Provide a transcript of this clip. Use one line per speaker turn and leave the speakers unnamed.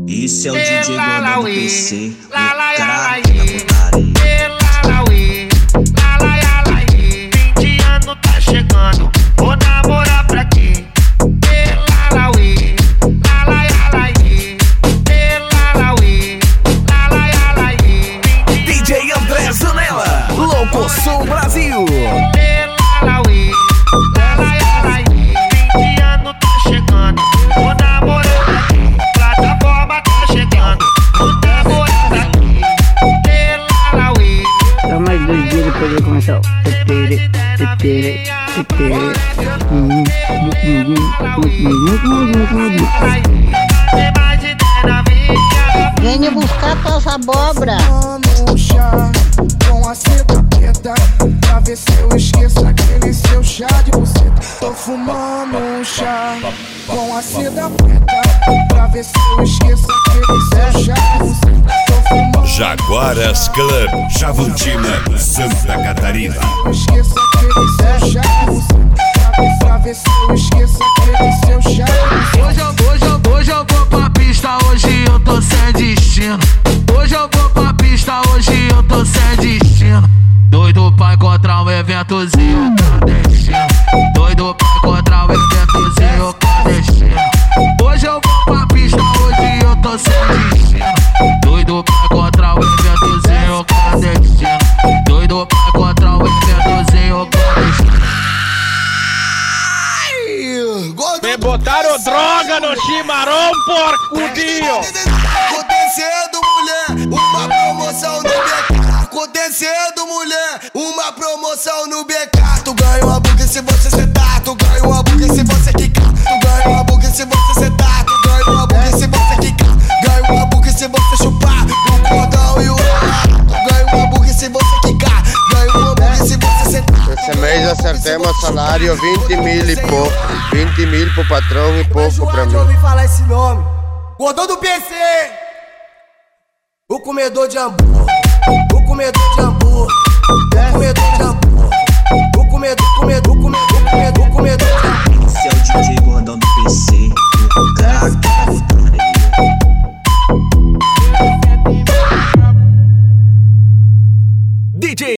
Esse é o DJ Gordão do PC, o craque da putaria.
20 anos tá chegando, vou namorar pra quê?
DJ André Zanella, Louco Sul Brasil.
20 anos tá chegando, vou namorar pra quê? Plataforma tá chegando, vou namorar pra quê?
Só mais 2 dias depois vai começar o
Venha buscar tuas abobras.
Um chá com a seda preta, pra ver se eu esqueço aquele seu chá de buceta. Tô fumando um chá com a seda preta, pra ver se eu esqueço aquele seu chá de buceta. Tô fumando
Jaguaras Club, Javantina, Santa Catarina.
eu esqueço aquele seu chá de buceta, pra ver se eu esqueço aquele seu chá de buceta.
Hoje eu vou pra pista, hoje eu tô sem destino. Hoje eu vou pra pista, hoje eu tô sem destino. Doido pra encontrar um eventozinho clandestino. Doido pra encontrar um eventozinho clandestino. Hoje eu vou pra pista, hoje eu tô sem destino. Doido pra encontrar um eventozinho clandestino. Doido pra encontrar um eventozinho clandestino.
Me botaram droga no chimarrão, porcudinho!
Acontecendo, mulher, uma promoção no BK. Acontecendo, mulher, uma promoção no BK. Tu ganha uma buga se você sentar. Tu ganha uma buga se você quicar. Tu ganha uma buga se você sentar. Tu ganha uma buga se você quicar. Ganha uma buga se você chupar no cordão e o tu ganha uma buga se você quicar. Ganha uma buga se você sentar.
Esse mês acertemos salário 20 mil e pouco. 20 mil pro patrão e pouco pra mim.
Eu ouvi falar esse nome. Gordão do PC. O comedor de hambúrguer. O comedor de hambúrguer. O comedor de hambúrguer. O comedor de hambúrguer.
Esse é o DJ Gordão do PC.